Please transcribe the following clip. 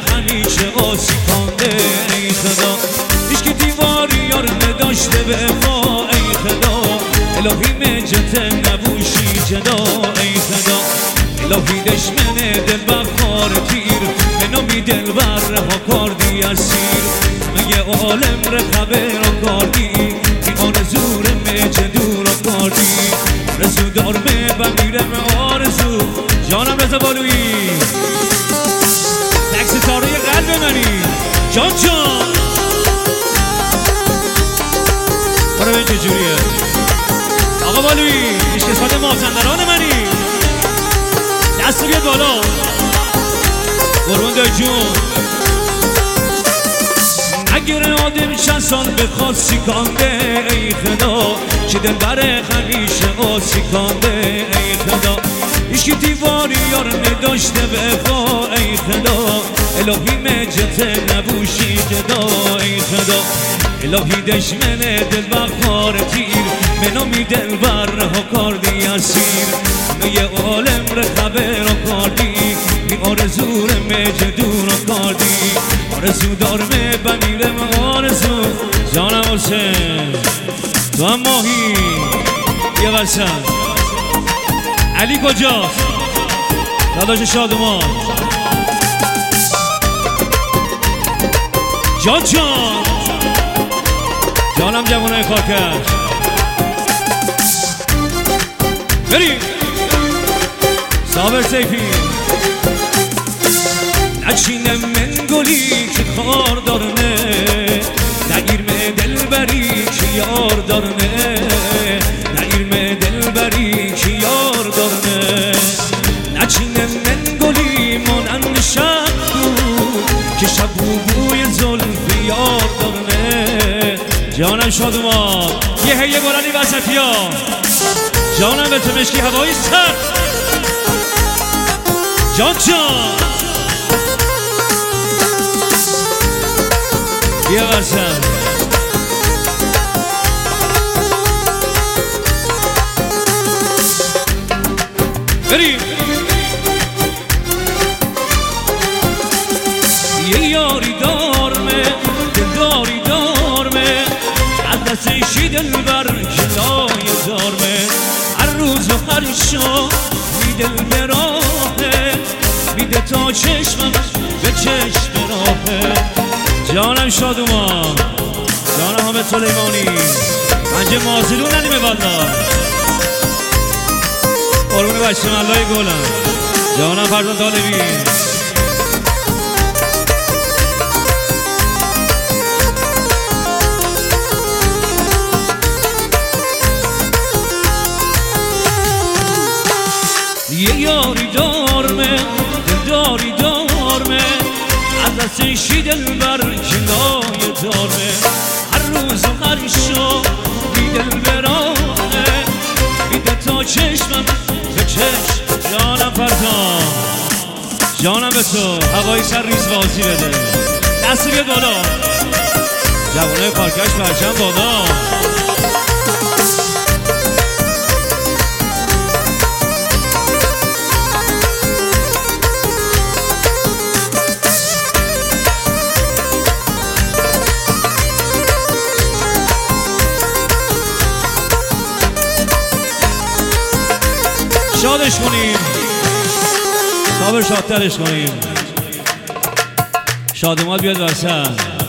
همیشه آسی کانده ای خدا هیچکی دیواری یار نداشته به وفا ای خدا الهی مجت نبوشی جدا ای خدا الهی دشمن دل بخار تیر به نامی دل بر ها کردی اسیر مگه عالم رخبه را کردی این آرزو مجه دور را کردی آرزو دارمه بمیرم آرزو جانم رضا بالویی تکس تاره قلب منی جان جان برای این چجوریه آقا بالویی ایش قسمت مازندران منی دست بیاد بالا قربان دای جون اگر آدم چند سال بخواد سیکانده ای خدا چه دل بره همیشه آسیکانده ای خدا ایشکی دیواری یار نداشته به وفا ای خدا الهی مجت نبوشی جدا ای خدا الهی دشمن دل بخار تیر به نامی دل بر ها کردی اسیر یه عالم رخبه را کردی این آرزو مجه دور را کردی آرزو دارمه بمیرم آرزو جانم حسین تو هم ماهی یه ورسن علی کجاست داداش شادمان جان جان جانم جوانای کارکش بریم صابر سیفی نچینم من گلی که خار دارنه نگیرم دل بری که یار دارنه نگیرم دل بری که یار دارنه نچینم من گلی مانند شب بود که شبو بوی زلف یار دارنه جانم شادمان یه هیه بلندی وسطی ها جانم به تو مشکی هوایی سر جان جان یه ورسن بریم یه یاری دارمه دلداری دارمه از دستشی دل بر جلای دارمه هر روز و هر شب میدل به راهه میده تا چشمم به چشم راهه جانم شادومان جانم حامد سلیمانی منجه مازلون ندیمه والا قربون بچه ملای گلم جانم فرزان طالبی یه یاری دارمه دلداری دارمه از دستشی دل بر کنای دارمه هر روز و هر شب بیدل برانه میده تا چشمم به چشم جانم فرزان جانم به تو هوایی سر ریز بازی بده دست بیاد بالا جوانای پارکش پرچم بالا شادش کنیم صابر شادترش کنیم شادمات بیاد ورسن